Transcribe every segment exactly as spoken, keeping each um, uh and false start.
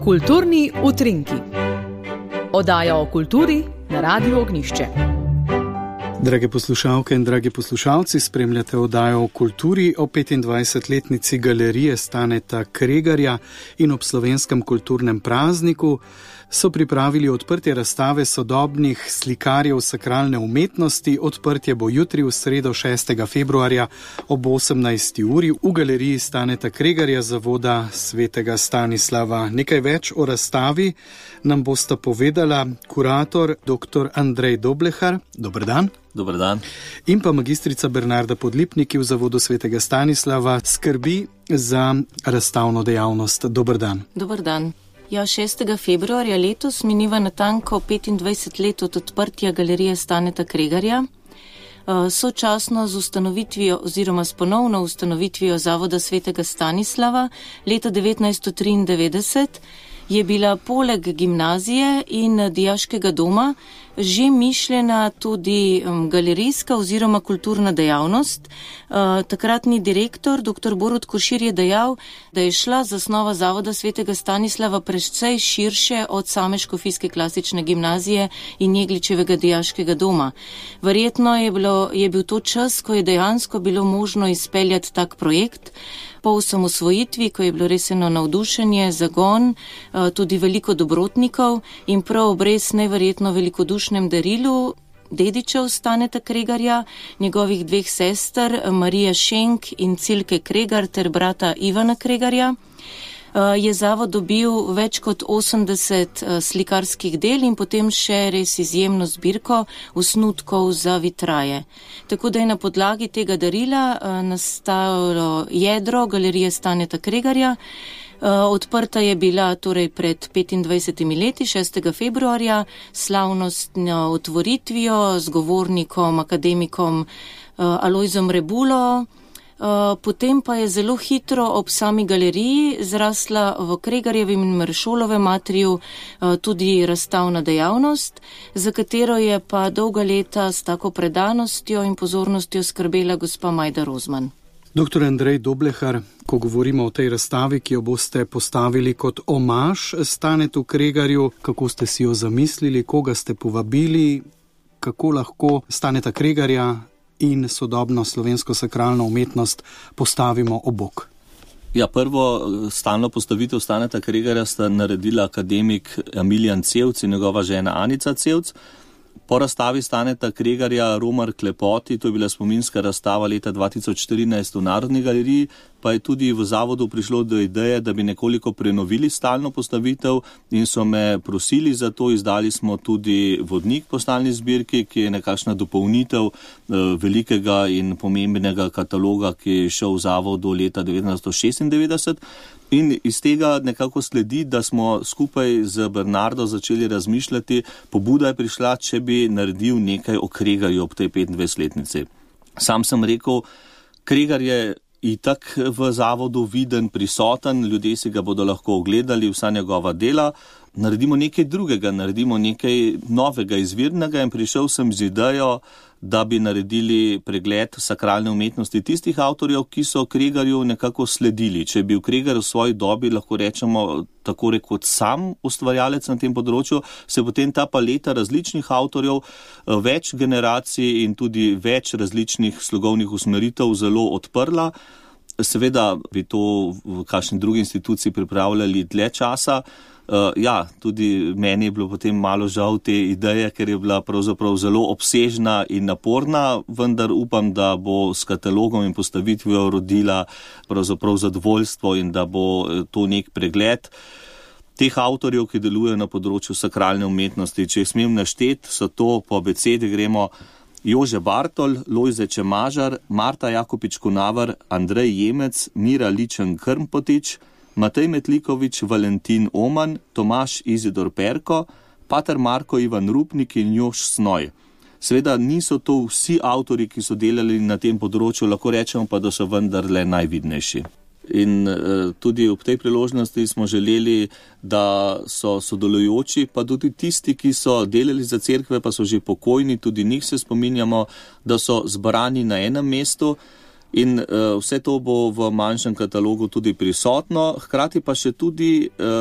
Kulturni utrinki. Oddaja o kulturi na Radiu Ognjišče. Drage poslušalke in dragi poslušalci, spremljate oddajo o kulturi o petindvajsetletnici galerije Staneta Kregarja in ob slovenskem kulturnem prazniku so pripravili odprtje razstave sodobnih slikarjev sakralne umetnosti. Odprtje bo jutri v sredo šestega februarja ob osemnajsti uri v galeriji Staneta Kregarja zavoda svetega Stanislava. Nekaj več o razstavi nam bosta povedala kurator dr. Andrej Doblehar. Dober dan. Dober dan. In pa magistrica Bernarda Podlipnik, ki v zavodu svetega Stanislava skrbi za razstavno dejavnost. Dober dan. Dober dan. Ja, šestega februarja letos miniva natanko petindvajset let od odprtja galerije Staneta Kregarja. Sočasno z ustanovitvijo oziroma s ponovno ustanovitvijo zavoda svetega Stanislava leta devetnajststo triindevetdeset je bila poleg gimnazije in dijaškega doma že mišljena tudi galerijska oziroma kulturna dejavnost. Takratni direktor, dr. Borut Košir, je dejal, da je šla zasnova zavoda svetega Stanislava precej širše od same škofijske klasične gimnazije in Jegličevega dijaškega doma. Verjetno je, bilo, je bil to čas, ko je dejansko bilo možno izpeljati tak projekt. Po osamosvojitvi, ko je bilo res eno navdušenje, zagon, tudi veliko dobrotnikov in prav ob res neverjetno velikodušnem darilu dedičev Staneta Kregarja, njegovih dveh sester, Marija Šenk in Cilke Kregar ter brata Ivana Kregarja, je zavod dobil več kot osemdeset slikarskih del in potem še res izjemno zbirko osnutkov za vitraje. Tako da je na podlagi tega darila nastalo jedro galerije Staneta Kregarja. Odprta je bila torej pred petindvajsetimi leti, šestega februarja, slavnostno otvoritvijo z govornikom, akademikom Alojzom Rebulo. Potem pa je zelo hitro ob sami galeriji zrasla v Kregarjevem in Meršolovem atriju tudi razstavna dejavnost, za katero je pa dolga leta s tako predanostjo in pozornostjo skrbela gospa Majda Rozman. doktor Andrej Doblehar, ko govorimo o tej razstavi, ki jo boste postavili kot omaž Stanetu Kregarju, kako ste si jo zamislili, koga ste povabili, kako lahko Staneta Kregarja in sodobno slovensko sakralno umetnost postavimo ob bok? Ja, prvo stalno postavitev Staneta Kregarja sta naredila akademik Emilijan Cevc in njegova žena Anica Cevc. Po razstavi Staneta Kregarja Romar Klepoti, to je bila spominska razstava leta dva tisoč štirinajst v Narodni galeriji, pa je tudi v zavodu prišlo do ideje, da bi nekoliko prenovili stalno postavitev in so me prosili za to. Izdali smo tudi vodnik po stalni zbirki, ki je nekakšna dopolnitev velikega in pomembnega kataloga, ki je šel v zavodu leta devetnajststo šestindevetdeset. In iz tega nekako sledi, da smo skupaj z Bernardo začeli razmišljati, pobuda je prišla, če bi naredil nekaj o Kregarju ob tej petindvajsetletnici. Sam sem rekel, Kregar je itak v zavodu viden, prisoten, ljudje si ga bodo lahko ogledali, vsa njegova dela. Naredimo nekaj drugega, naredimo nekaj novega, izvirnega in prišel sem z idejo, da bi naredili pregled sakralne umetnosti tistih avtorjev, ki so Kregarju nekako sledili. Če je bil Kregar v svoji dobi, lahko rečemo, tako rekot sam ustvarjalec na tem področju, se potem ta paleta različnih avtorjev, več generacij in tudi več različnih slogovnih usmeritev zelo odprla. Seveda bi to v kakšni drugi instituciji pripravljali dlje časa. Uh, ja, tudi meni je bilo potem malo žal te ideje, ker je bila pravzaprav zelo obsežna in naporna, vendar upam, da bo s katalogom in postavitvijo rodila pravzaprav zadovoljstvo in da bo to nek pregled teh avtorjev, ki delujejo na področju sakralne umetnosti. Če smem našteti, so to po abecedi gremo Jože Bartol, Lojze Čemažar, Marta Jakopič Kunavar, Andrej Jemec, Mira Ličen Krmpotič, Matej Metlikovič, Valentin Oman, Tomaž Izidor Perko, pater Marko Ivan Rupnik in Jož Snoj. Seveda niso to vsi avtori, ki so delali na tem področju, lahko rečemo pa, da so vendarle najvidnejši. In uh, tudi ob tej priložnosti smo želeli, da so sodelujoči, pa tudi tisti, ki so delali za cerkve, pa so že pokojni, tudi njih se spominjamo, da so zbrani na enem mestu. In uh, vse to bo v manjšem katalogu tudi prisotno, hkrati pa še tudi uh,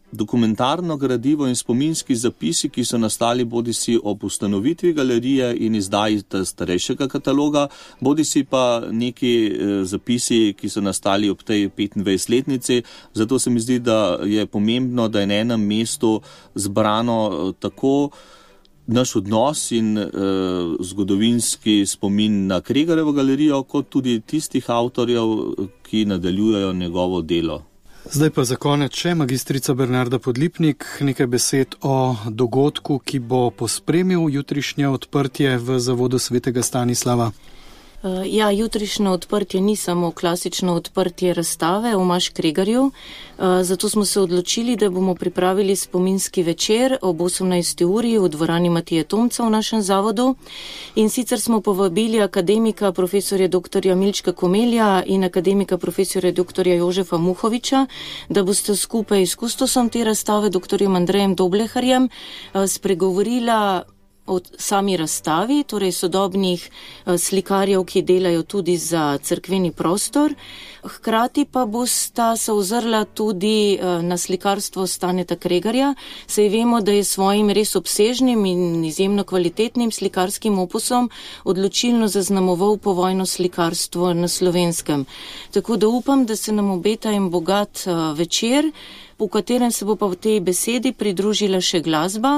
dokumentarno gradivo in spominski zapisi, ki so nastali bodisi ob ustanovitvi galerije in izdaji starejšega kataloga, bodisi pa neki zapisi, ki so nastali ob tej petindvajsetletnici. Zato se mi zdi, da je pomembno, da je na enem mestu zbrano tako naš odnos in uh, zgodovinski spomin na Kregarjevo galerijo, kot tudi tistih avtorjev, ki nadaljujejo njegovo delo. Zdaj pa za konec še magistrica Bernarda Podlipnik, nekaj besed o dogodku, ki bo pospremil jutrišnje odprtje v Zavodu svetega Stanislava. Ja, jutrišnje odprtje ni samo klasično odprtje razstave o Maš Kregarju, zato smo se odločili, da bomo pripravili spominski večer ob osemnajsti uri v dvorani Matije Tomca v našem zavodu. In sicer smo povabili akademika profesorja doktorja Milčka Komelja in akademika profesorja doktorja Jožefa Muhoviča, da boste skupaj s kustosom te razstave, doktorjem Andrejem Dobleharjem, spregovorila o sami razstavi, torej sodobnih slikarjev, ki delajo tudi za cerkveni prostor. Hkrati pa bosta se ozrla tudi na slikarstvo Staneta Kregarja, saj vemo, da je svojim res obsežnim in izjemno kvalitetnim slikarskim opusom odločilno zaznamoval povojno slikarstvo na Slovenskem. Tako da upam, da se nam obeta en bogat večer, v katerem se bo pa v tej besedi pridružila še glasba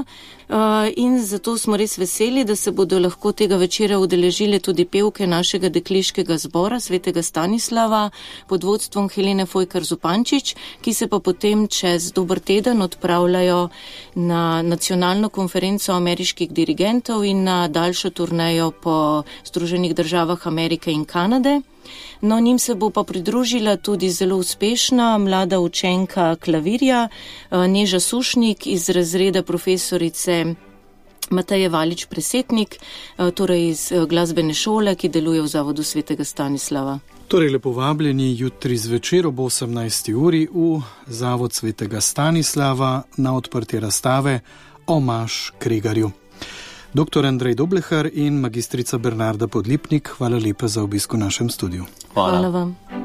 in zato smo res veseli, da se bodo lahko tega večera udeležile tudi pevke našega dekliškega zbora svetega Stanislava pod vodstvom Helene Fojkar Zupančič, ki se pa potem čez dober teden odpravljajo na nacionalno konferenco ameriških dirigentov in na daljšo turnejo po Združenih državah Amerike in Kanade. No, njim se bo pa pridružila tudi zelo uspešna mlada učenka klavirja Neža Sušnik iz razreda profesorice Mateje Valič Presetnik, torej iz glasbene šole, ki deluje v Zavodu svetega Stanislava. Torej lepo vabljeni jutri zvečer ob osemnajsti uri v Zavod svetega Stanislava na odprtje razstave o Maš Kregarju. Doktor Andrej Doblehar in magistrica Bernarda Podlipnik, hvala lepa za obisk v našem studiu. Hvala, hvala vam.